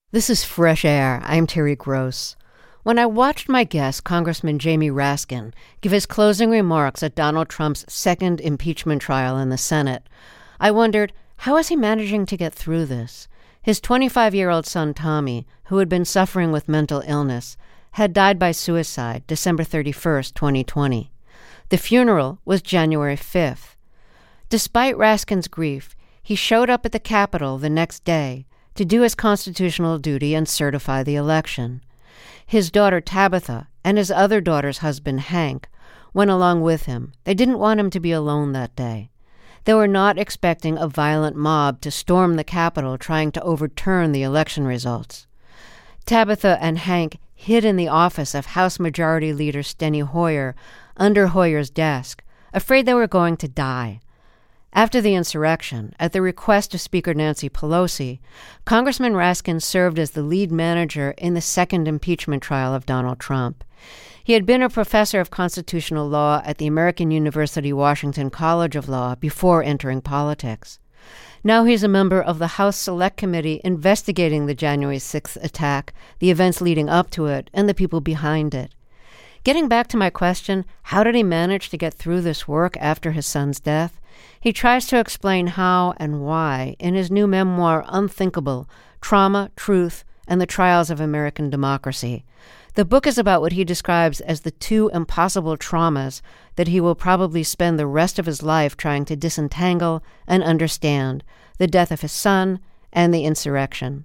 This is Fresh Air. I'm Terry Gross. When I watched my guest, Congressman Jamie Raskin, give his closing remarks at Donald Trump's second impeachment trial in the Senate, I wondered, how is he managing to get through this? His 25-year-old son, Tommy, who had been suffering with mental illness, had died by suicide December 31st, 2020. The funeral was January 5th. Despite Raskin's grief, he showed up at the Capitol the next day to do his constitutional duty and certify the election. His daughter Tabitha and his other daughter's husband Hank went along with him. They didn't want him to be alone that day. They were not expecting a violent mob to storm the Capitol trying to overturn the election results. Tabitha and Hank hid in the office of House Majority Leader Steny Hoyer under Hoyer's desk, afraid they were going to die. After the insurrection, at the request of Speaker Nancy Pelosi, Congressman Raskin served as the lead manager in the second impeachment trial of Donald Trump. He had been a professor of constitutional law at the American University Washington College of Law before entering politics. Now he's a member of the House Select Committee investigating the January 6th attack, the events leading up to it, and the people behind it. Getting back to my question, how did he manage to get through this work after his son's death? He tries to explain how and why in his new memoir, Unthinkable: Trauma, Truth, and the Trials of American Democracy. The book is about what he describes as the two impossible traumas that he will probably spend the rest of his life trying to disentangle and understand: the death of his son and the insurrection.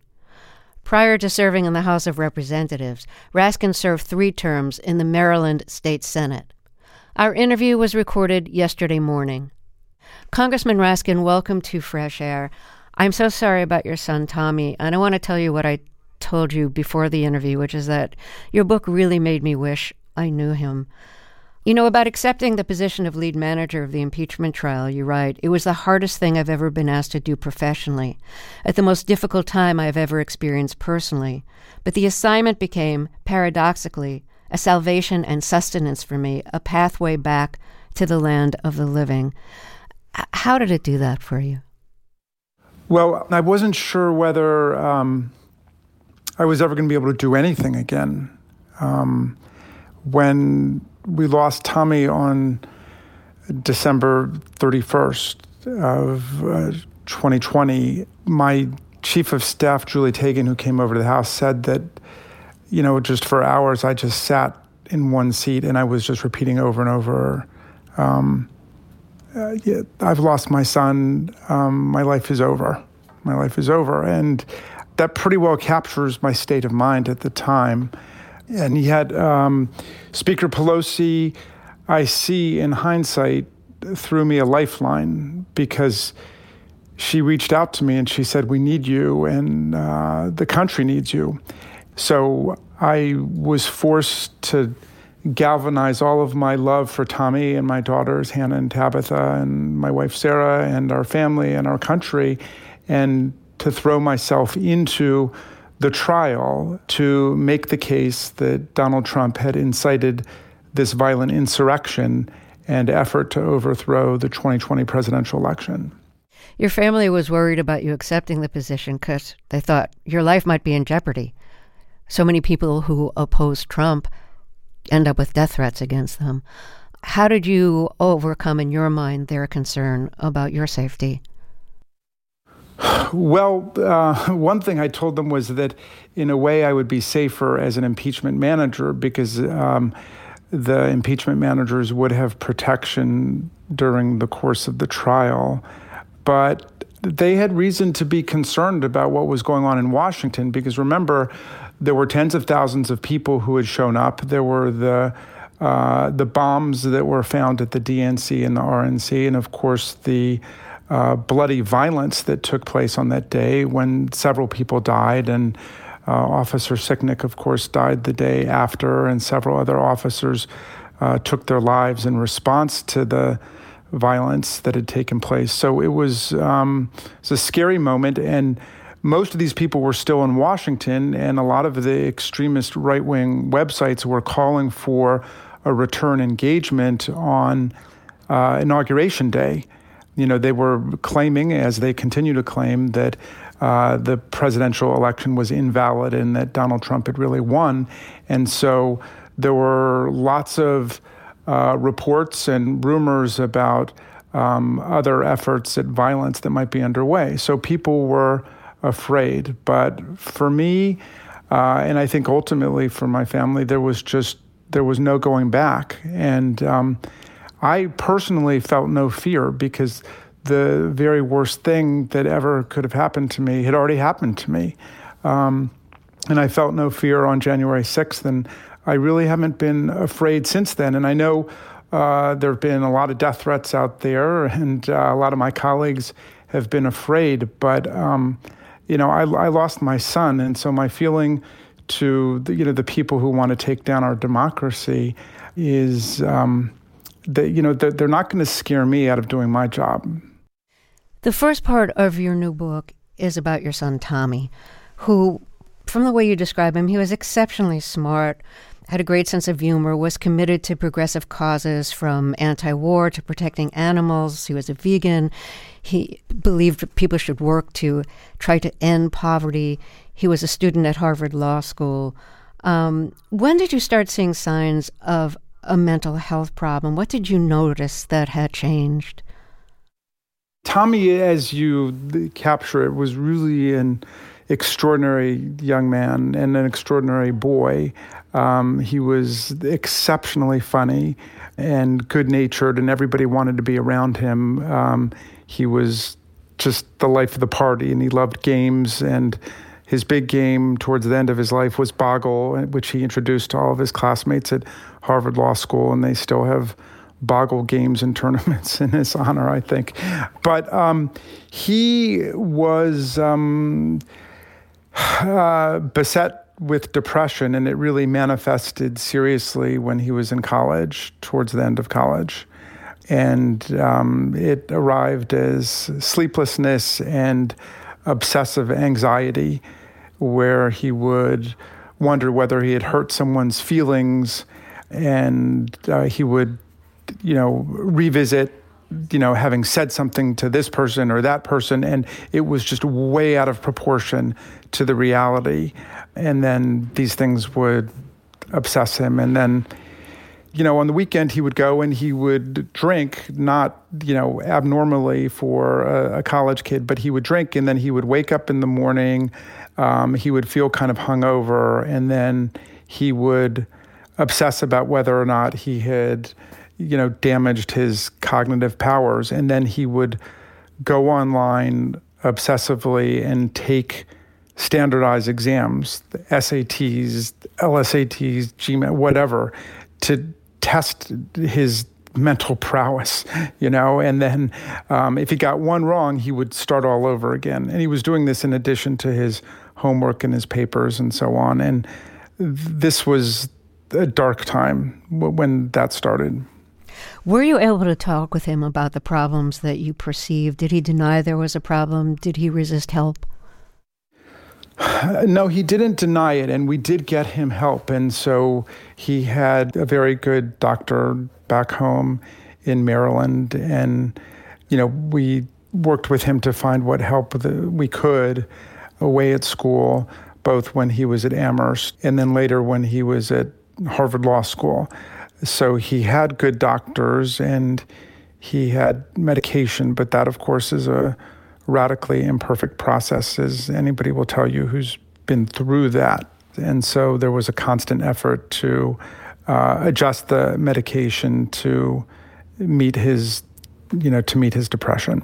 Prior to serving in the House of Representatives, Raskin served 3 terms in the Maryland State Senate. Our interview was recorded yesterday morning. Congressman Raskin, welcome to Fresh Air. I'm so sorry about your son, Tommy, and I want to tell you what I told you before the interview, which is that your book really made me wish I knew him. You know, about accepting the position of lead manager of the impeachment trial, you write, "It was the hardest thing I've ever been asked to do professionally, at the most difficult time I've ever experienced personally. But the assignment became, paradoxically, a salvation and sustenance for me, a pathway back to the land of the living." How did it do that for you? Well, I wasn't sure whether I was ever going to be able to do anything again. When we lost Tommy on December 31st of 2020, my chief of staff, Julie Tagan, who came over to the house, said that, you know, just for hours, I just sat in one seat and I was just repeating over and over, I've lost my son. My life is over. My life is over. And that pretty well captures my state of mind at the time. And he had Speaker Pelosi, I see in hindsight, threw me a lifeline because she reached out to me and she said, "We need you and the country needs you." So I was forced to galvanize all of my love for Tommy and my daughters, Hannah and Tabitha, and my wife, Sarah, and our family and our country, and to throw myself into the trial to make the case that Donald Trump had incited this violent insurrection and effort to overthrow the 2020 presidential election. Your family was worried about you accepting the position because they thought your life might be in jeopardy. So many people who oppose Trump end up with death threats against them. How did you overcome, in your mind, their concern about your safety? Well, one thing I told them was that, in a way, I would be safer as an impeachment manager because the impeachment managers would have protection during the course of the trial. But they had reason to be concerned about what was going on in Washington because, remember, there were tens of thousands of people who had shown up. There were the bombs that were found at the DNC and the RNC, and of course the bloody violence that took place on that day when several people died, and Officer Sicknick, of course, died the day after, and several other officers took their lives in response to the violence that had taken place. So it was a scary moment, and most of these people were still in Washington, and a lot of the extremist right-wing websites were calling for a return engagement on Inauguration Day. You know, they were claiming, as they continue to claim, that the presidential election was invalid and that Donald Trump had really won. And so there were lots of reports and rumors about other efforts at violence that might be underway. So people were afraid. But for me, and I think ultimately for my family, there was no going back. And I personally felt no fear because the very worst thing that ever could have happened to me had already happened to me. And I felt no fear on January 6th, and I really haven't been afraid since then. And I know there have been a lot of death threats out there, and a lot of my colleagues have been afraid. But, I lost my son, and so my feeling to the people who want to take down our democracy is that they're not going to scare me out of doing my job. The first part of your new book is about your son, Tommy, who, from the way you describe him, he was exceptionally smart, had a great sense of humor, was committed to progressive causes from anti-war to protecting animals. He was a vegan. He believed people should work to try to end poverty. He was a student at Harvard Law School. When did you start seeing signs of a mental health problem? What did you notice that had changed? Tommy, as you capture it, was really an extraordinary young man and an extraordinary boy. He was exceptionally funny and good-natured, and everybody wanted to be around him. He was just the life of the party, and he loved games. And his big game towards the end of his life was Boggle, which he introduced to all of his classmates at Harvard Law School, and they still have Boggle games and tournaments in his honor, I think. But he was beset with depression, and it really manifested seriously when he was in college, towards the end of college. And it arrived as sleeplessness and obsessive anxiety, where he would wonder whether he had hurt someone's feelings, and he would revisit, having said something to this person or that person, and it was just way out of proportion to the reality. And then these things would obsess him. And then, on the weekend he would go and he would drink, not, abnormally for a college kid, but he would drink, and then he would wake up in the morning, he would feel kind of hungover, and then he would obsess about whether or not he had damaged his cognitive powers. And then he would go online obsessively and take standardized exams, the SATs, LSATs, GMAT, whatever, to test his mental prowess, and then if he got one wrong, he would start all over again. And he was doing this in addition to his homework and his papers and so on. And this was a dark time when that started. Were you able to talk with him about the problems that you perceived? Did he deny there was a problem? Did he resist help? No, he didn't deny it, and we did get him help. And so he had a very good doctor back home in Maryland, and, we worked with him to find what help we could away at school, both when he was at Amherst and then later when he was at Harvard Law School. So he had good doctors and he had medication, but that, of course, is a radically imperfect process, as anybody will tell you who's been through that. And so there was a constant effort to adjust the medication to meet his depression.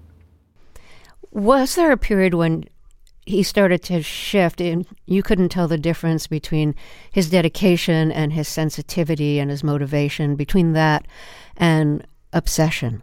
Was there a period when he started to shift and you couldn't tell the difference between his dedication and his sensitivity and his motivation, between that and obsession?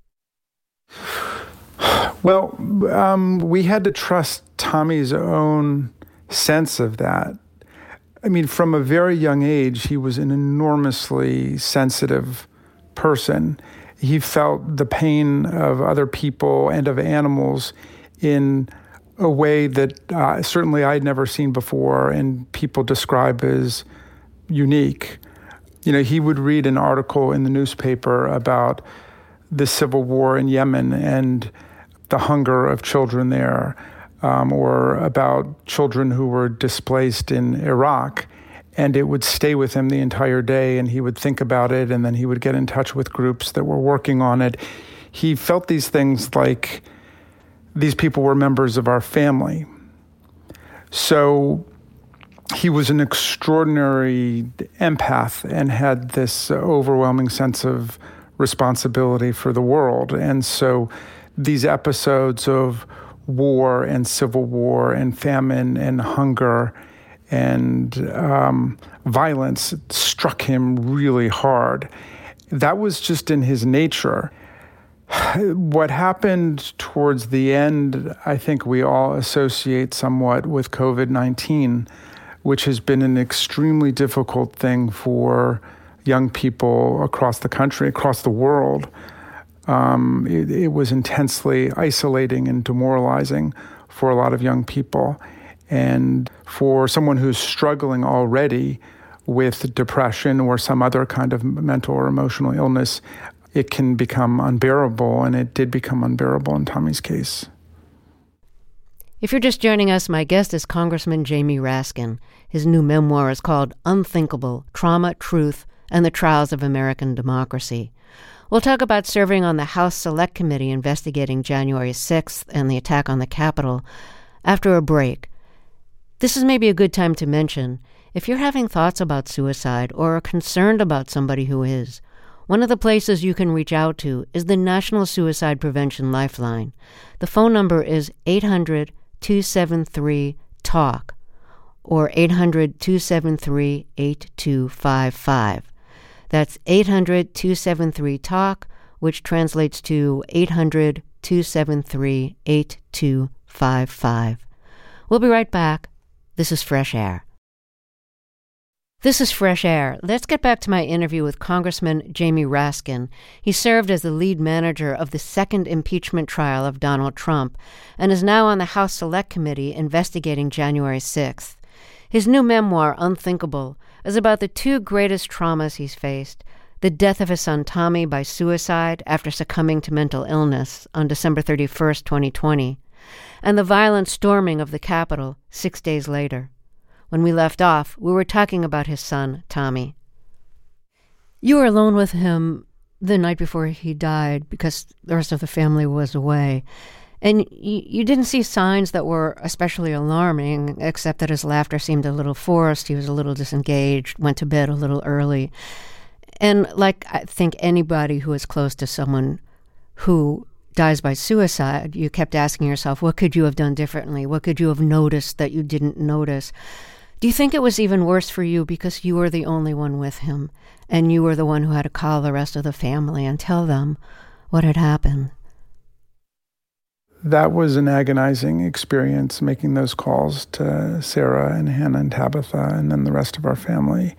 Well, we had to trust Tommy's own sense of that. I mean, from a very young age, he was an enormously sensitive person. He felt the pain of other people and of animals in a way that certainly I'd never seen before, and people describe as unique. He would read an article in the newspaper about the civil war in Yemen and the hunger of children there, or about children who were displaced in Iraq. And it would stay with him the entire day, and he would think about it, and then he would get in touch with groups that were working on it. He felt these things like these people were members of our family. So he was an extraordinary empath and had this overwhelming sense of responsibility for the world. And so these episodes of war and civil war and famine and hunger and violence struck him really hard. That was just in his nature. What happened towards the end, I think we all associate somewhat with COVID-19, which has been an extremely difficult thing for young people across the country, across the world. It was intensely isolating and demoralizing for a lot of young people. And for someone who's struggling already with depression or some other kind of mental or emotional illness, it can become unbearable, and it did become unbearable in Tommy's case. If you're just joining us, my guest is Congressman Jamie Raskin. His new memoir is called Unthinkable: Trauma, Truth, and the Trials of American Democracy. We'll talk about serving on the House Select Committee investigating January 6th and the attack on the Capitol after a break. This is maybe a good time to mention, if you're having thoughts about suicide or are concerned about somebody who is, one of the places you can reach out to is the National Suicide Prevention Lifeline. The phone number is 800-273-TALK or 800-273-8255. That's 800-273-TALK, which translates to 800-273-8255. We'll be right back. This is Fresh Air. This is Fresh Air. Let's get back to my interview with Congressman Jamie Raskin. He served as the lead manager of the second impeachment trial of Donald Trump and is now on the House Select Committee investigating January 6th. His new memoir, Unthinkable, is about the two greatest traumas he's faced: the death of his son Tommy by suicide after succumbing to mental illness on December 31st, 2020, and the violent storming of the Capitol 6 days later. When we left off, we were talking about his son, Tommy. You were alone with him the night before he died because the rest of the family was away. And you didn't see signs that were especially alarming, except that his laughter seemed a little forced, he was a little disengaged, went to bed a little early. And like I think anybody who is close to someone who dies by suicide, you kept asking yourself, what could you have done differently? What could you have noticed that you didn't notice? Do you think it was even worse for you because you were the only one with him and you were the one who had to call the rest of the family and tell them what had happened? That was an agonizing experience, making those calls to Sarah and Hannah and Tabitha and then the rest of our family.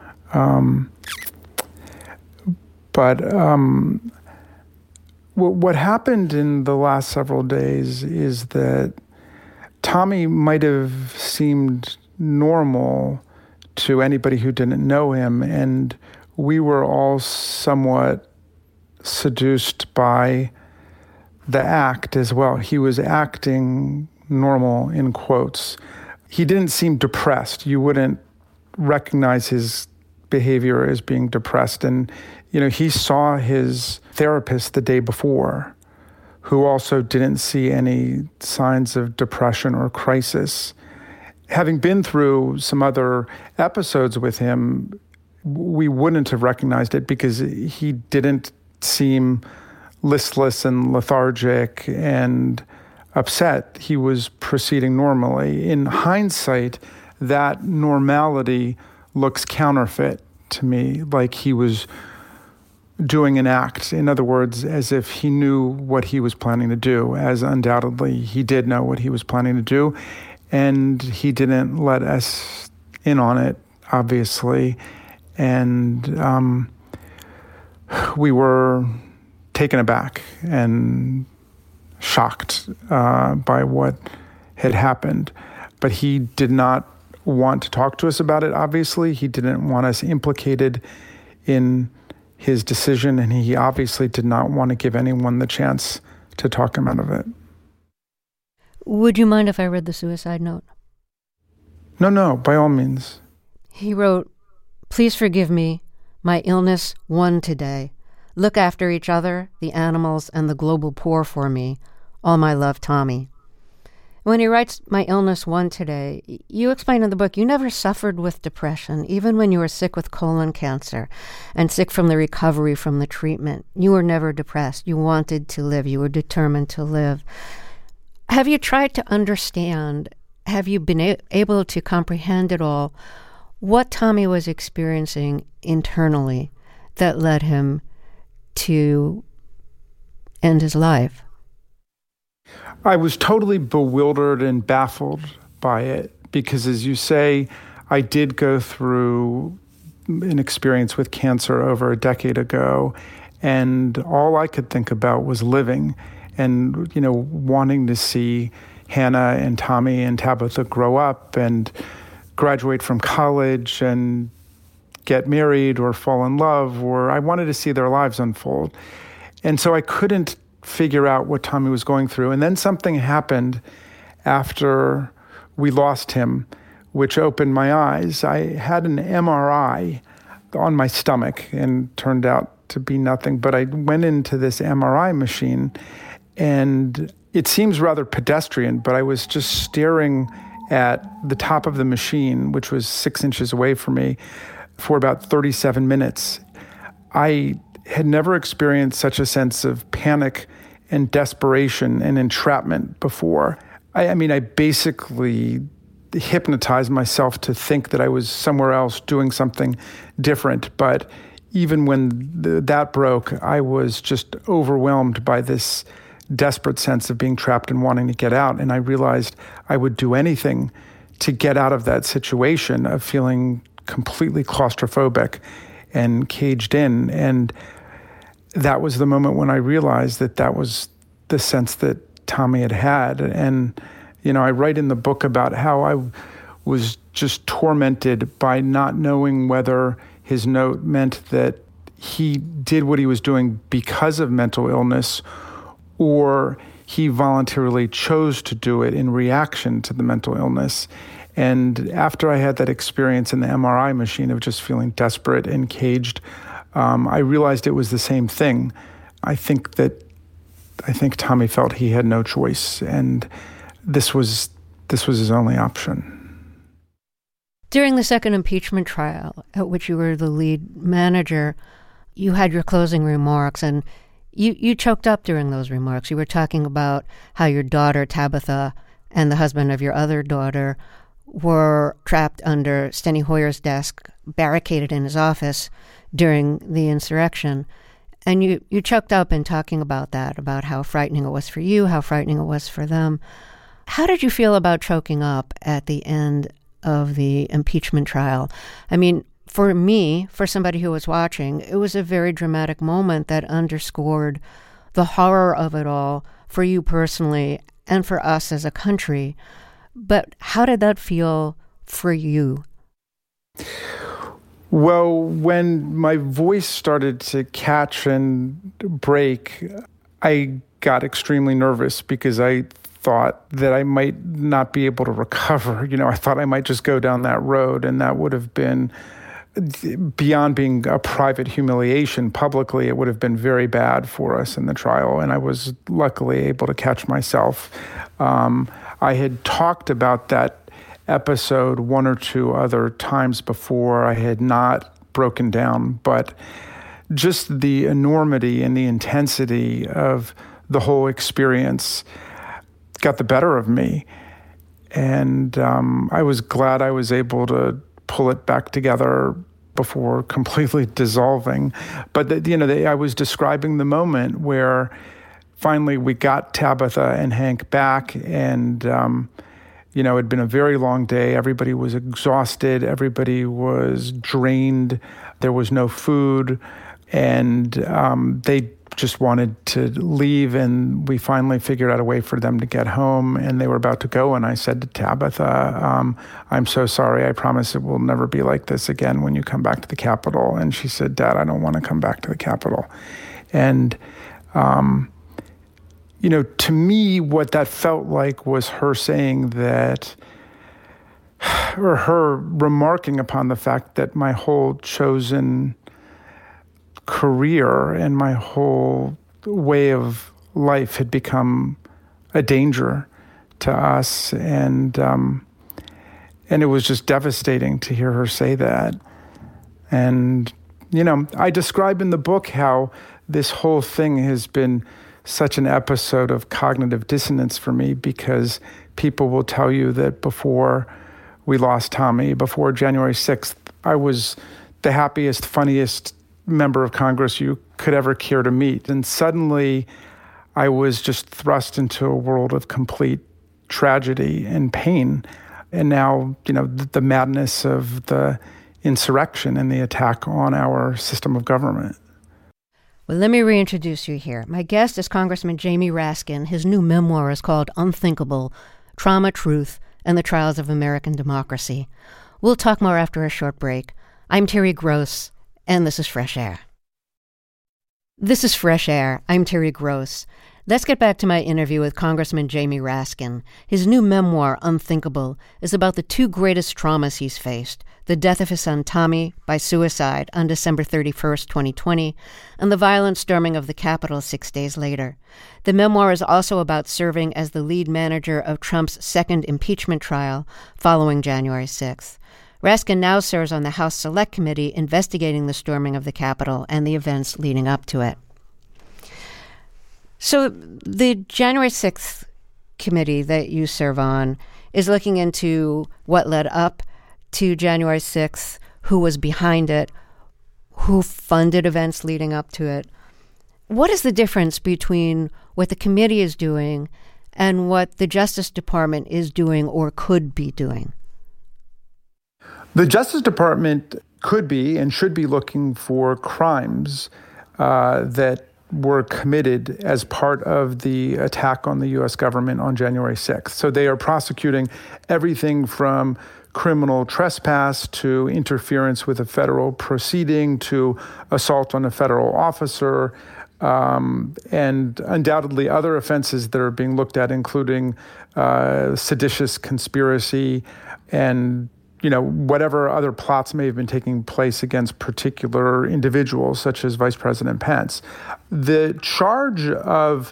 What happened in the last several days is that Tommy might have seemed normal to anybody who didn't know him, and we were all somewhat seduced by the act as well. He was acting normal, in quotes. He didn't seem depressed. You wouldn't recognize his behavior as being depressed. And, he saw his therapist the day before, who also didn't see any signs of depression or crisis. Having been through some other episodes with him, we wouldn't have recognized it because he didn't seem listless and lethargic and upset. He was proceeding normally. In hindsight, that normality looks counterfeit to me, like he was doing an act. In other words, as if he knew what he was planning to do, as undoubtedly he did know what he was planning to do. And he didn't let us in on it, obviously. And we were taken aback and shocked by what had happened. But he did not want to talk to us about it, obviously. He didn't want us implicated in his decision, and he obviously did not want to give anyone the chance to talk him out of it. Would you mind if I read the suicide note? No, by all means. He wrote, "Please forgive me. My illness won today. Look after each other, the animals, and the global poor for me. All my love, Tommy." When he writes, "My illness won today," you explain in the book you never suffered with depression, even when you were sick with colon cancer and sick from the recovery from the treatment. You were never depressed. You wanted to live. You were determined to live. Have you tried to understand, have you been able to comprehend at all what Tommy was experiencing internally that led him to end his life? I was totally bewildered and baffled by it because, as you say, I did go through an experience with cancer over a decade ago, and all I could think about was living and, wanting to see Hannah and Tommy and Tabitha grow up and graduate from college and get married or fall in love, or I wanted to see their lives unfold. And so I couldn't figure out what Tommy was going through. And then something happened after we lost him, which opened my eyes. I had an MRI on my stomach and turned out to be nothing, but I went into this MRI machine and it seems rather pedestrian, but I was just staring at the top of the machine, which was 6 inches away from me, for about 37 minutes. I had never experienced such a sense of panic and desperation and entrapment before. I basically hypnotized myself to think that I was somewhere else doing something different. But even when that broke, I was just overwhelmed by this desperate sense of being trapped and wanting to get out. And I realized I would do anything to get out of that situation of feeling completely claustrophobic and caged in. And that was the moment when I realized that was the sense that Tommy had had. And, I write in the book about how I was just tormented by not knowing whether his note meant that he did what he was doing because of mental illness or he voluntarily chose to do it in reaction to the mental illness. And after I had that experience in the MRI machine of just feeling desperate and caged, I realized it was the same thing. I think Tommy felt he had no choice, and this was his only option. During the second impeachment trial, at which you were the lead manager, you had your closing remarks, and you choked up during those remarks. You were talking about how your daughter, Tabitha, and the husband of your other daughter were trapped under Steny Hoyer's desk, barricaded in his office during the insurrection. And you choked up in talking about that, about how frightening it was for you, how frightening it was for them. How did you feel about choking up at the end of the impeachment trial? For me, for somebody who was watching, it was a very dramatic moment that underscored the horror of it all for you personally and for us as a country. But how did that feel for you? Well, when my voice started to catch and break, I got extremely nervous because I thought that I might not be able to recover. I thought I might just go down that road, and that would have been, beyond being a private humiliation publicly, it would have been very bad for us in the trial. And I was luckily able to catch myself. I had talked about that episode one or two other times before. I had not broken down, but just the enormity and the intensity of the whole experience got the better of me. And I was glad I was able to pull it back together before completely dissolving. But I was describing the moment where finally we got Tabitha and Hank back, and it had been a very long day. Everybody was exhausted. Everybody was drained. There was no food, and they just wanted to leave. And we finally figured out a way for them to get home, and they were about to go. And I said to Tabitha, "I'm so sorry. I promise it will never be like this again when you come back to the Capitol." And she said, "Dad, I don't want to come back to the Capitol." And To me, what that felt like was her saying that, or her remarking upon the fact that my whole chosen career and my whole way of life had become a danger to us. And it was just devastating to hear her say that. And, I describe in the book how this whole thing has been such an episode of cognitive dissonance for me, because people will tell you that before we lost Tommy, before January 6th, I was the happiest, funniest member of Congress you could ever care to meet. And suddenly I was just thrust into a world of complete tragedy and pain. And now, the madness of the insurrection and the attack on our system of government. Well, let me reintroduce you here. My guest is Congressman Jamie Raskin. His new memoir is called Unthinkable: Trauma, Truth, and the Trials of American Democracy. We'll talk more after a short break. I'm Terry Gross, and this is Fresh Air. This is Fresh Air. I'm Terry Gross. Let's get back to my interview with Congressman Jamie Raskin. His new memoir, Unthinkable, is about the two greatest traumas he's faced: the death of his son Tommy by suicide on December 31st, 2020, and the violent storming of the Capitol 6 days later. The memoir is also about serving as the lead manager of Trump's second impeachment trial following January 6th. Raskin now serves on the House Select Committee investigating the storming of the Capitol and the events leading up to it. So the January 6th committee that you serve on is looking into what led up to January 6th, who was behind it, who funded events leading up to it. What is the difference between what the committee is doing and what the Justice Department is doing or could be doing? The Justice Department could be and should be looking for crimes that were committed as part of the attack on the U.S. government on January 6th. So they are prosecuting everything from criminal trespass to interference with a federal proceeding to assault on a federal officer, and undoubtedly other offenses that are being looked at, including seditious conspiracy and whatever other plots may have been taking place against particular individuals, such as Vice President Pence. The charge of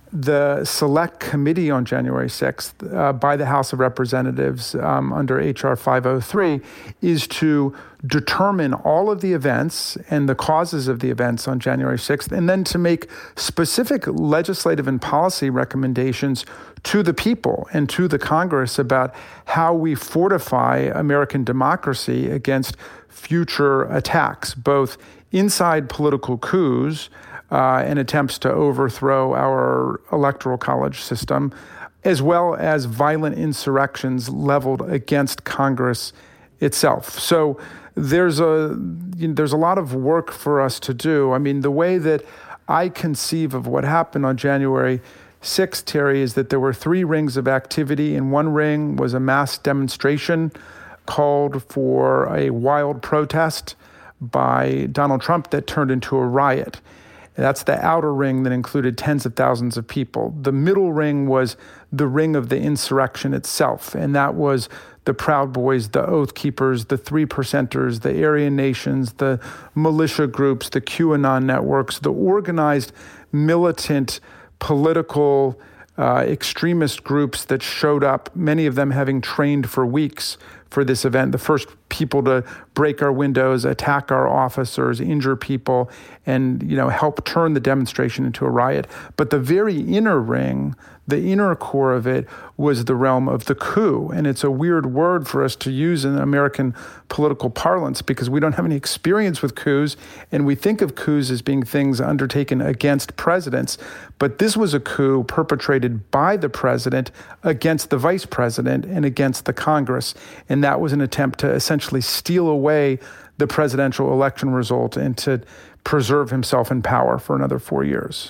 the Select Committee on January 6th by the House of Representatives under H.R. 503 is to determine all of the events and the causes of the events on January 6th, and then to make specific legislative and policy recommendations to the people and to the Congress about how we fortify American democracy against future attacks, both inside political coups and attempts to overthrow our electoral college system, as well as violent insurrections leveled against Congress itself. So there's a lot of work for us to do. I mean, the way that I conceive of what happened on January 6th, Terry, is that there were three rings of activity. In one ring was a mass demonstration called for a wild protest by Donald Trump that turned into a riot. That's the outer ring that included tens of thousands of people. The middle ring was the ring of the insurrection itself, and that was the Proud Boys, the Oath Keepers, the Three Percenters, the Aryan Nations, the militia groups, the QAnon networks, the organized militant political extremist groups that showed up, many of them having trained for weeks for this event. The first people to break our windows, attack our officers, injure people, and help turn the demonstration into a riot. But the very inner ring, the inner core of it, was the realm of the coup. And it's a weird word for us to use in American political parlance because we don't have any experience with coups, and we think of coups as being things undertaken against presidents. But this was a coup perpetrated by the president against the vice president and against the Congress. And that was an attempt to essentially steal away the presidential election result and to preserve himself in power for another 4 years.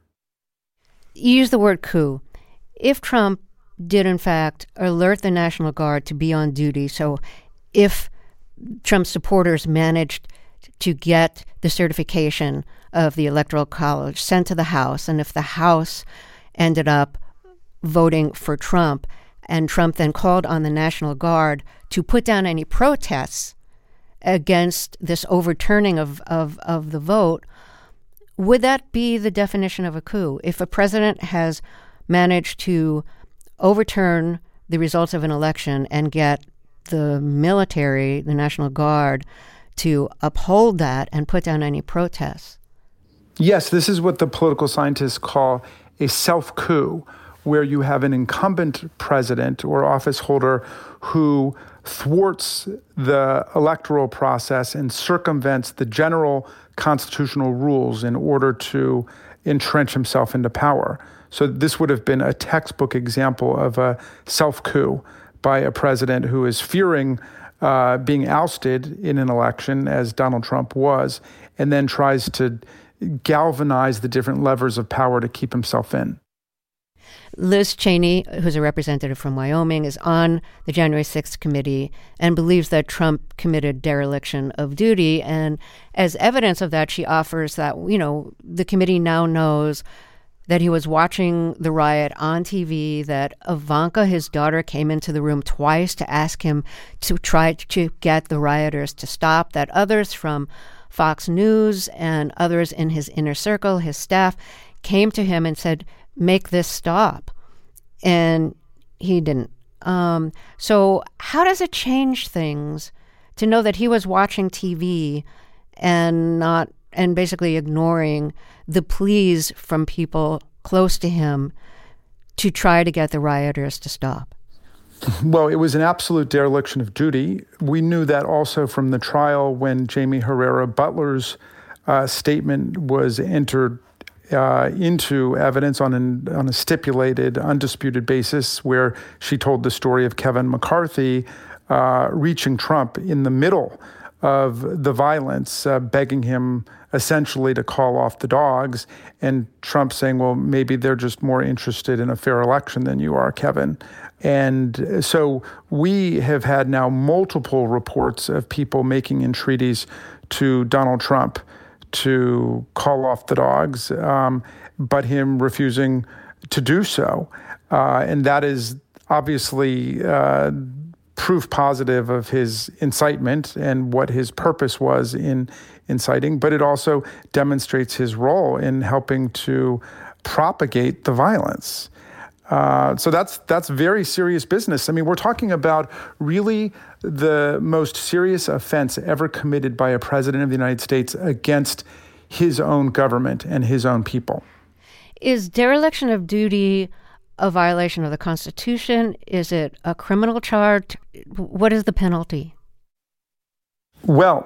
You use the word coup. If Trump did, in fact, alert the National Guard to be on duty, so if Trump supporters managed to get the certification of the Electoral College sent to the House, and if the House ended up voting for Trump. And Trump then called on the National Guard to put down any protests against this overturning of the vote. Would that be the definition of a coup? If a president has managed to overturn the results of an election and get the military, the National Guard, to uphold that and put down any protests? Yes, this is what the political scientists call a self-coup, where you have an incumbent president or office holder who thwarts the electoral process and circumvents the general constitutional rules in order to entrench himself into power. So this would have been a textbook example of a self-coup by a president who is fearing being ousted in an election, as Donald Trump was, and then tries to galvanize the different levers of power to keep himself in. Liz Cheney, who's a representative from Wyoming, is on the January 6th committee and believes that Trump committed dereliction of duty. And as evidence of that, she offers that, the committee now knows that he was watching the riot on TV, that Ivanka, his daughter, came into the room twice to ask him to try to get the rioters to stop, that others from Fox News and others in his inner circle, his staff, came to him and said, make this stop. And he didn't. So how does it change things to know that he was watching TV and basically ignoring the pleas from people close to him to try to get the rioters to stop? Well, it was an absolute dereliction of duty. We knew that also from the trial when Jaime Herrera Butler's statement was entered into evidence on a stipulated, undisputed basis, where she told the story of Kevin McCarthy reaching Trump in the middle of the violence, begging him essentially to call off the dogs, and Trump saying, well, maybe they're just more interested in a fair election than you are, Kevin. And so we have had now multiple reports of people making entreaties to Donald Trump to call off the dogs, but him refusing to do so. And that is obviously proof positive of his incitement and what his purpose was in inciting, but it also demonstrates his role in helping to propagate the violence. So that's very serious business. I mean, we're talking about really the most serious offense ever committed by a president of the United States against his own government and his own people. Is dereliction of duty a violation of the Constitution? Is it a criminal charge? What is the penalty? Well,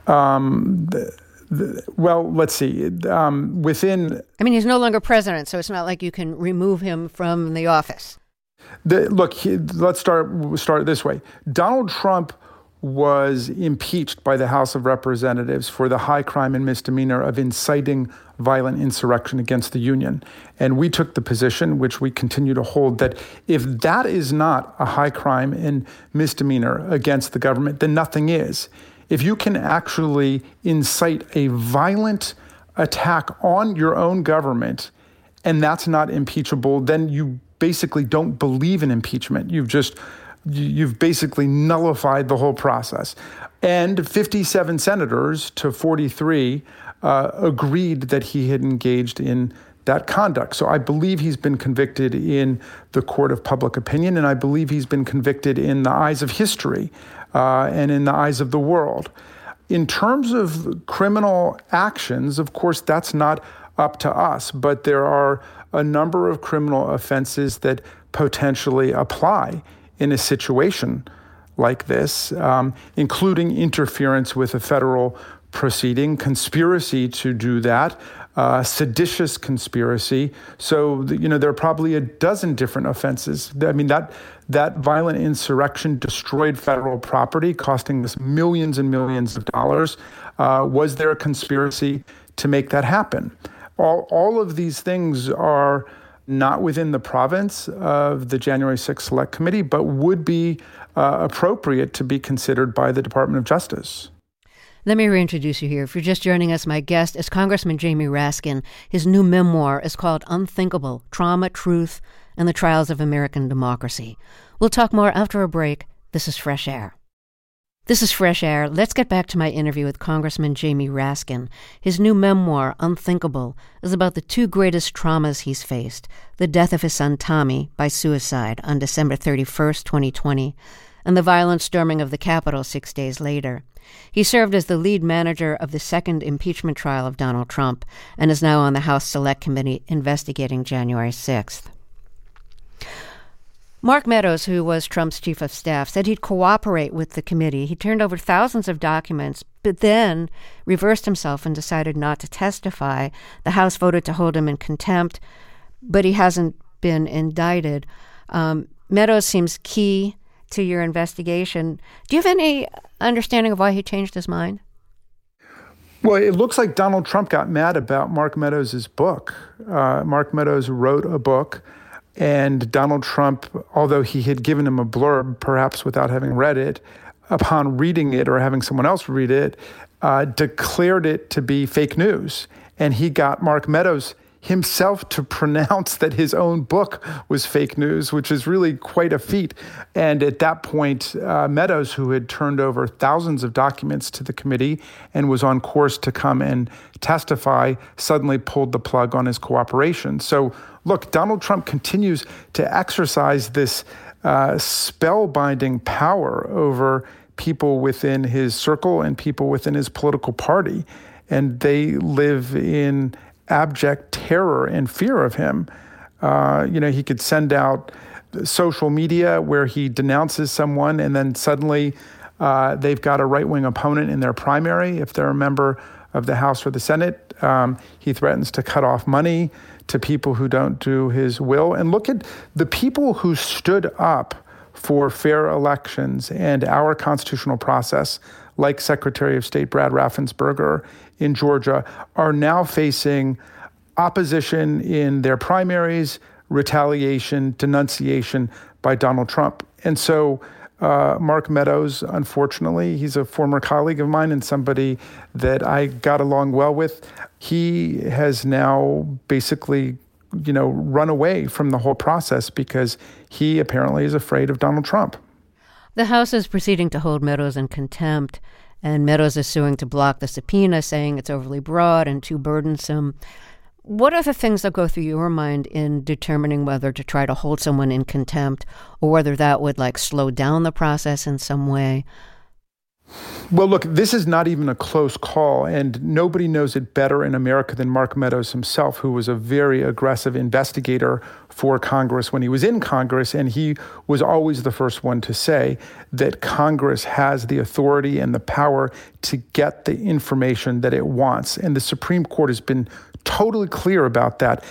let's see. He's no longer president, so it's not like you can remove him from the office. Let's start this way. Donald Trump was impeached by the House of Representatives for the high crime and misdemeanor of inciting violent insurrection against the Union. And we took the position, which we continue to hold, that if that is not a high crime and misdemeanor against the government, then nothing is. If you can actually incite a violent attack on your own government and that's not impeachable, then you basically don't believe in impeachment. You've basically nullified the whole process. And 57 senators to 43 agreed that he had engaged in that conduct. So I believe he's been convicted in the court of public opinion, and I believe he's been convicted in the eyes of history and in the eyes of the world. In terms of criminal actions, of course, that's not up to us, but there are a number of criminal offenses that potentially apply in a situation like this, including interference with a federal proceeding, conspiracy to do that, seditious conspiracy. So, there are probably a dozen different offenses. I mean, that violent insurrection destroyed federal property, costing us millions and millions of dollars. Was there a conspiracy to make that happen? All of these things are not within the province of the January 6th Select Committee, but would be appropriate to be considered by the Department of Justice. Let me reintroduce you here. If you're just joining us, my guest is Congressman Jamie Raskin. His new memoir is called Unthinkable: Trauma, Truth, and the Trials of American Democracy. We'll talk more after a break. This is Fresh Air. This is Fresh Air. Let's get back to my interview with Congressman Jamie Raskin. His new memoir, Unthinkable, is about the two greatest traumas he's faced: the death of his son Tommy by suicide on December 31st, 2020, and the violent storming of the Capitol 6 days later. He served as the lead manager of the second impeachment trial of Donald Trump and is now on the House Select Committee investigating January 6th. Mark Meadows, who was Trump's chief of staff, said he'd cooperate with the committee. He turned over thousands of documents, but then reversed himself and decided not to testify. The House voted to hold him in contempt, but he hasn't been indicted. Meadows seems key to your investigation. Do you have any understanding of why he changed his mind? Well, it looks like Donald Trump got mad about Mark Meadows' book. Mark Meadows wrote a book, and Donald Trump, although he had given him a blurb, perhaps without having read it, upon reading it or having someone else read it, declared it to be fake news. And he got Mark Meadows himself to pronounce that his own book was fake news, which is really quite a feat. And at that point, Meadows, who had turned over thousands of documents to the committee and was on course to come and testify, suddenly pulled the plug on his cooperation. So look, Donald Trump continues to exercise this spellbinding power over people within his circle and people within his political party. And they live in abject terror and fear of him. He could send out social media where he denounces someone, and then suddenly they've got a right-wing opponent in their primary. If they're a member of the House or the Senate, he threatens to cut off money to people who don't do his will. And look at the people who stood up for fair elections and our constitutional process, like Secretary of State Brad Raffensperger in Georgia, are now facing opposition in their primaries, retaliation, denunciation by Donald Trump. And so Mark Meadows, unfortunately, he's a former colleague of mine and somebody that I got along well with. He has now basically, run away from the whole process because he apparently is afraid of Donald Trump. The House is proceeding to hold Meadows in contempt, and Meadows is suing to block the subpoena, saying it's overly broad and too burdensome. What are the things that go through your mind in determining whether to try to hold someone in contempt or whether that would slow down the process in some way? Well, look, this is not even a close call, and nobody knows it better in America than Mark Meadows himself, who was a very aggressive investigator for Congress when he was in Congress, and he was always the first one to say that Congress has the authority and the power to get the information that it wants. And the Supreme Court has been totally clear about that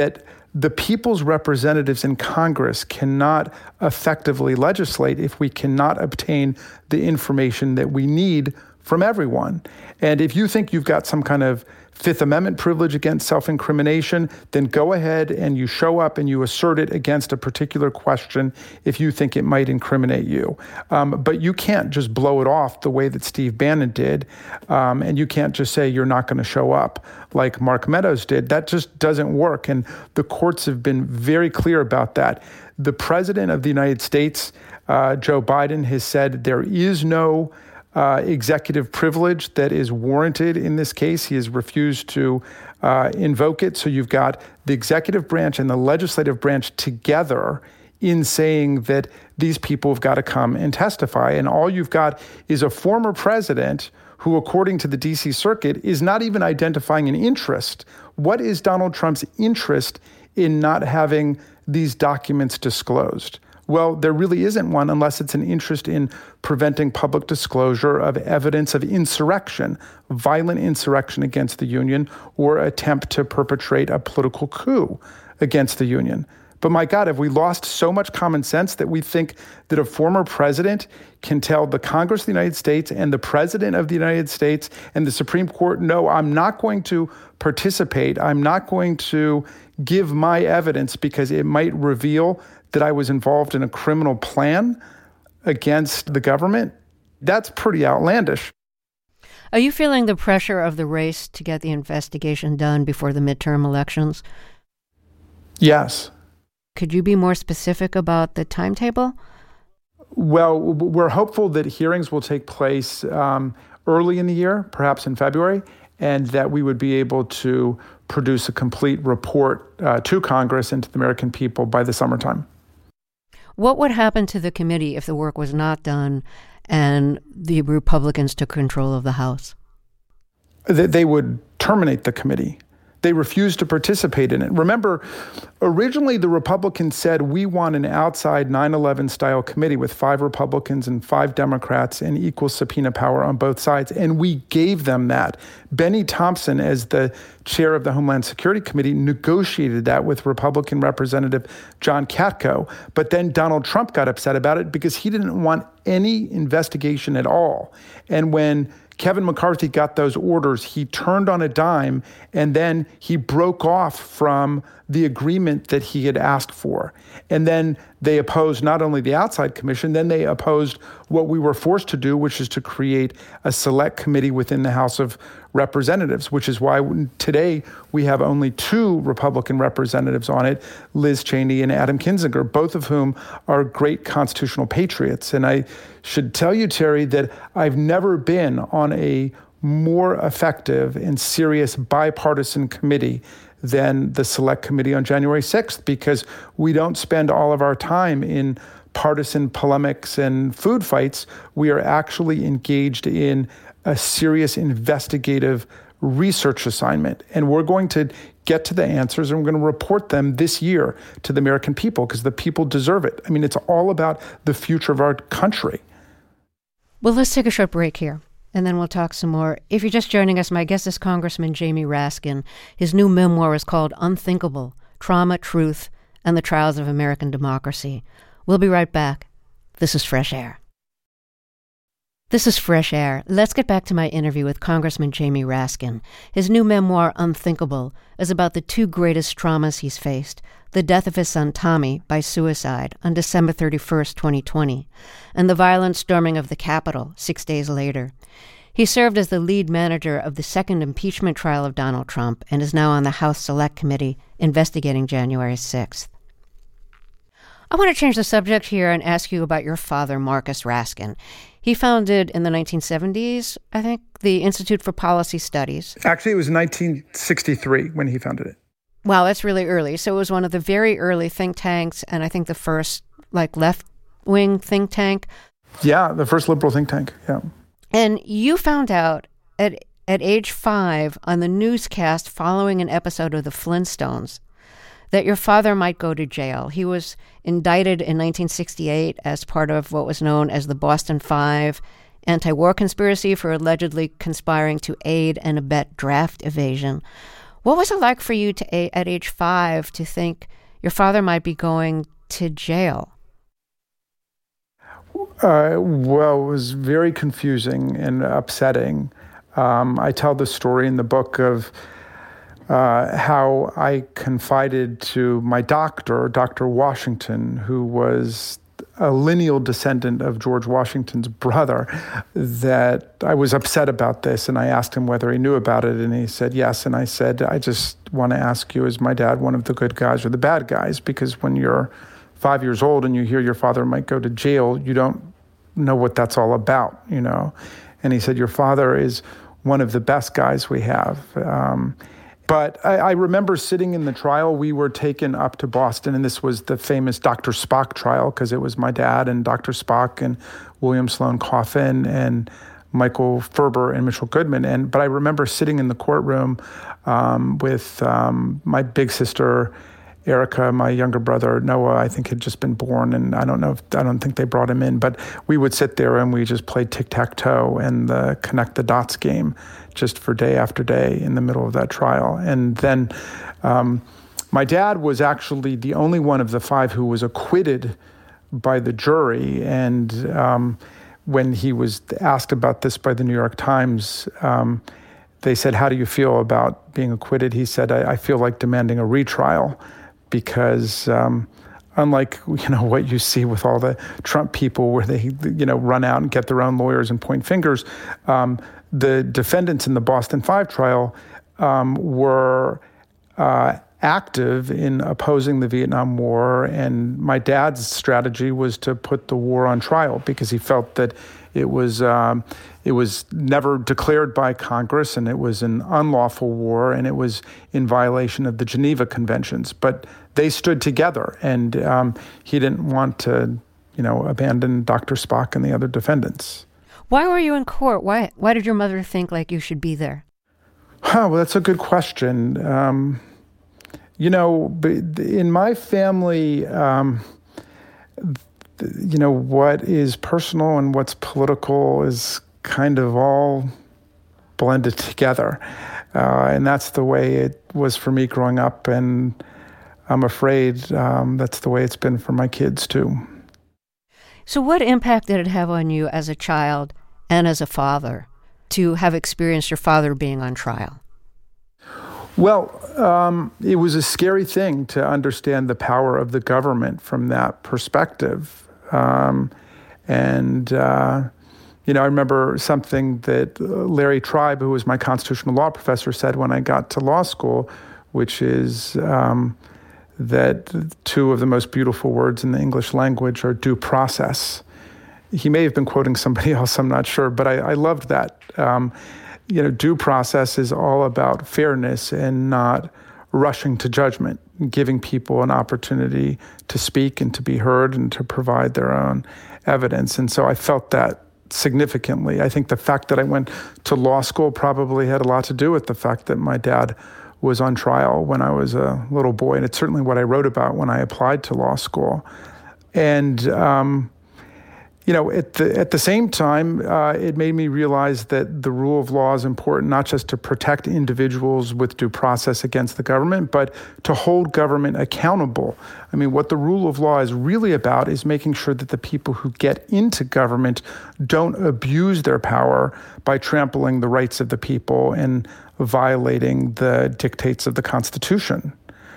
the people's representatives in Congress cannot effectively legislate if we cannot obtain the information that we need from everyone. And if you think you've got some kind of Fifth Amendment privilege against self-incrimination, then go ahead and you show up and you assert it against a particular question if you think it might incriminate you. But you can't just blow it off the way that Steve Bannon did, and you can't just say you're not going to show up like Mark Meadows did. That just doesn't work, and the courts have been very clear about that. The President of the United States, Joe Biden, has said there is no executive privilege that is warranted in this case. He has refused to invoke it. So you've got the executive branch and the legislative branch together in saying that these people have got to come and testify. And all you've got is a former president who, according to the D.C. Circuit, is not even identifying an interest. What is Donald Trump's interest in not having these documents disclosed? Well, there really isn't one unless it's an interest in preventing public disclosure of evidence of insurrection, violent insurrection against the union, or attempt to perpetrate a political coup against the union. But my God, have we lost so much common sense that we think that a former president can tell the Congress of the United States and the President of the United States and the Supreme Court, no, I'm not going to participate. I'm not going to give my evidence because it might reveal that I was involved in a criminal plan against the government? That's pretty outlandish. Are you feeling the pressure of the race to get the investigation done before the midterm elections? Yes. Could you be more specific about the timetable? Well, we're hopeful that hearings will take place early in the year, perhaps in February, and that we would be able to produce a complete report to Congress and to the American people by the summertime. What would happen to the committee if the work was not done and the Republicans took control of the House? They would terminate the committee. They refused to participate in it. Remember, originally the Republicans said, we want an outside 9/11 style committee with 5 Republicans and 5 Democrats and equal subpoena power on both sides. And we gave them that. Benny Thompson, as the chair of the Homeland Security Committee, negotiated that with Republican Representative John Katko. But then Donald Trump got upset about it because he didn't want any investigation at all. And when Kevin McCarthy got those orders, he turned on a dime, and then he broke off from the agreement that he had asked for. And then they opposed not only the outside commission, then they opposed what we were forced to do, which is to create a select committee within the House of Representatives, which is why today we have only 2 Republican representatives on it, Liz Cheney and Adam Kinzinger, both of whom are great constitutional patriots. And I should tell you, Terry, that I've never been on a more effective and serious bipartisan committee than the Select Committee on January 6th, because we don't spend all of our time in partisan polemics and food fights. We are actually engaged in a serious investigative research assignment. And we're going to get to the answers, and we're going to report them this year to the American people, because the people deserve it. I mean, it's all about the future of our country. Well, let's take a short break here, and then we'll talk some more. If you're just joining us, my guest is Congressman Jamie Raskin. His new memoir is called Unthinkable: Trauma, Truth, and the Trials of American Democracy. We'll be right back. This is Fresh Air. This is Fresh Air. Let's get back to my interview with Congressman Jamie Raskin. His new memoir, Unthinkable, is about the 2 greatest traumas he's faced: the death of his son Tommy by suicide on December 31st, 2020, and the violent storming of the Capitol 6 days later. He served as the lead manager of the second impeachment trial of Donald Trump and is now on the House Select Committee investigating January 6th. I want to change the subject here and ask you about your father, Marcus Raskin. He founded in the 1970s, I think, the Institute for Policy Studies. Actually, it was 1963 when he founded it. Wow, that's really early. So it was one of the very early think tanks, and I think the first, left-wing think tank. Yeah, the first liberal think tank, yeah. And you found out at age 5 on the newscast following an episode of The Flintstones that your father might go to jail. He was indicted in 1968 as part of what was known as the Boston Five anti-war conspiracy for allegedly conspiring to aid and abet draft evasion. What was it like for you at age 5 to think your father might be going to jail? Well, it was very confusing and upsetting. I tell the story in the book of how I confided to my doctor, Dr. Washington, who was a lineal descendant of George Washington's brother, that I was upset about this. And I asked him whether he knew about it. And he said yes. And I said, I just want to ask you, is my dad one of the good guys or the bad guys? Because when you're 5 years old and you hear your father might go to jail, you don't know what that's all about, you know? And he said, your father is one of the best guys we have. But I remember sitting in the trial. We were taken up to Boston, and this was the famous Dr. Spock trial, because it was my dad and Dr. Spock and William Sloane Coffin and Michael Ferber and Mitchell Goodman. But I remember sitting in the courtroom with my big sister, Erica, my younger brother, Noah, I think had just been born, and I don't think they brought him in, but we would sit there and we just played tic-tac-toe and the connect the dots game just for day after day in the middle of that trial. And then my dad was actually the only one of the 5 who was acquitted by the jury. And when he was asked about this by the New York Times, they said, how do you feel about being acquitted? He said, I feel like demanding a retrial, because unlike, what you see with all the Trump people where they, run out and get their own lawyers and point fingers. The defendants in the Boston 5 trial were active in opposing the Vietnam War, and my dad's strategy was to put the war on trial because he felt that it was never declared by Congress, and it was an unlawful war, and it was in violation of the Geneva Conventions. But they stood together, and he didn't want to, abandon Dr. Spock and the other defendants. Why were you in court? Why did your mother think like you should be there? Well, that's a good question. In my family, what is personal and what's political is kind of all blended together. And that's the way it was for me growing up. And I'm afraid that's the way it's been for my kids, too. So what impact did it have on you as a child and as a father to have experienced your father being on trial? Well, it was a scary thing to understand the power of the government from that perspective. I remember something that Larry Tribe, who was my constitutional law professor, said when I got to law school, which is that two of the most beautiful words in the English language are due process. He may have been quoting somebody else, I'm not sure, but I loved that. Due process is all about fairness and not rushing to judgment, giving people an opportunity to speak and to be heard and to provide their own evidence. And so I felt that significantly. I think the fact that I went to law school probably had a lot to do with the fact that my dad was on trial when I was a little boy. And it's certainly what I wrote about when I applied to law school. And at the same time, it made me realize that the rule of law is important, not just to protect individuals with due process against the government, but to hold government accountable. I mean, what the rule of law is really about is making sure that the people who get into government don't abuse their power by trampling the rights of the people and violating the dictates of the Constitution.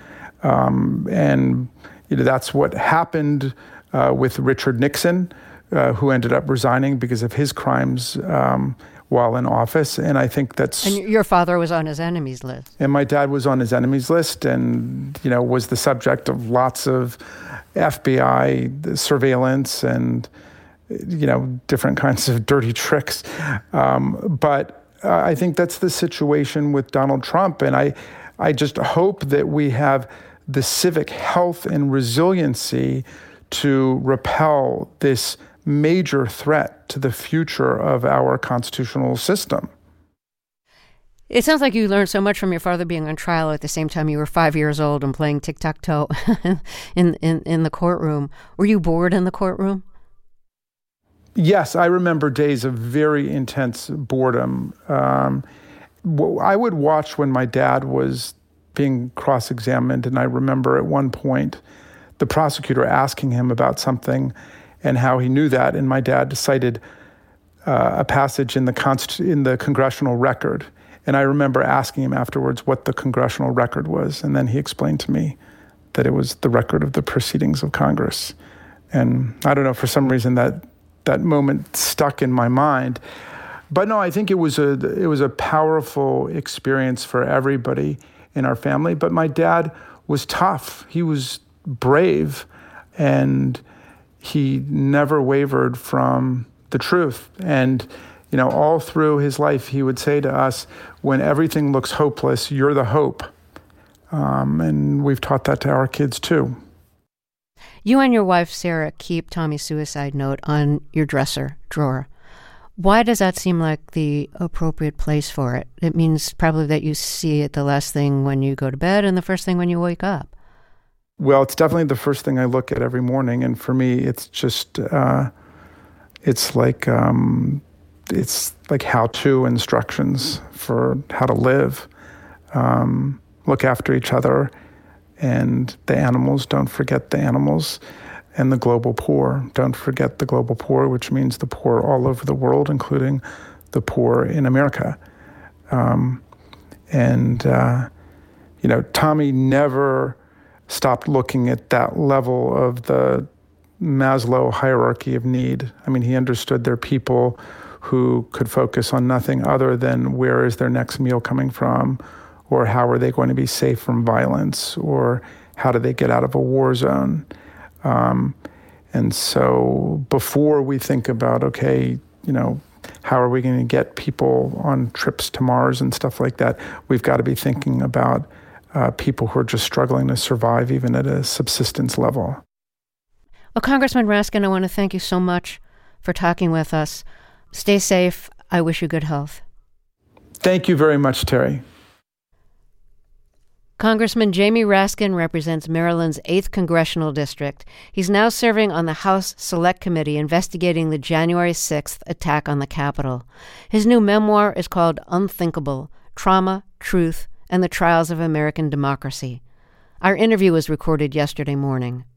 That's what happened with Richard Nixon, who ended up resigning because of his crimes while in office. And I think that's... And your father was on his enemies list. And my dad was on his enemies list and, was the subject of lots of FBI surveillance and, different kinds of dirty tricks. But I think that's the situation with Donald Trump. And I just hope that we have the civic health and resiliency to repel this major threat to the future of our constitutional system. It sounds like you learned so much from your father being on trial at the same time you were 5 years old and playing tic-tac-toe in the courtroom. Were you bored in the courtroom? Yes, I remember days of very intense boredom. I would watch when my dad was being cross-examined, and I remember at one point the prosecutor asking him about something and how he knew that, and my dad cited a passage in the congressional record. And I remember asking him afterwards what the congressional record was, and then he explained to me that it was the record of the proceedings of Congress. And I don't know, for some reason that moment stuck in my mind. But no, I think it was a powerful experience for everybody in our family. But my dad was tough. He was brave, and he never wavered from the truth. And, all through his life, he would say to us, when everything looks hopeless, you're the hope. And we've taught that to our kids, too. You and your wife, Sarah, keep Tommy's suicide note on your dresser drawer. Why does that seem like the appropriate place for it? It means probably that you see it the last thing when you go to bed and the first thing when you wake up. Well, it's definitely the first thing I look at every morning. And for me, it's just, it's like how-to instructions for how to live. Look after each other. And the animals, don't forget the animals, and the global poor. Don't forget the global poor, which means the poor all over the world, including the poor in America. Tommy never stopped looking at that level of the Maslow hierarchy of need. I mean, he understood there are people who could focus on nothing other than where is their next meal coming from, or how are they going to be safe from violence, or how do they get out of a war zone. And so before we think about, okay, how are we going to get people on trips to Mars and stuff like that, we've got to be thinking about people who are just struggling to survive even at a subsistence level. Well, Congressman Raskin, I want to thank you so much for talking with us. Stay safe. I wish you good health. Thank you very much, Terry. Congressman Jamie Raskin represents Maryland's 8th Congressional District. He's now serving on the House Select Committee investigating the January 6th attack on the Capitol. His new memoir is called Unthinkable: Trauma, Truth, and the Trials of American Democracy. Our interview was recorded yesterday morning.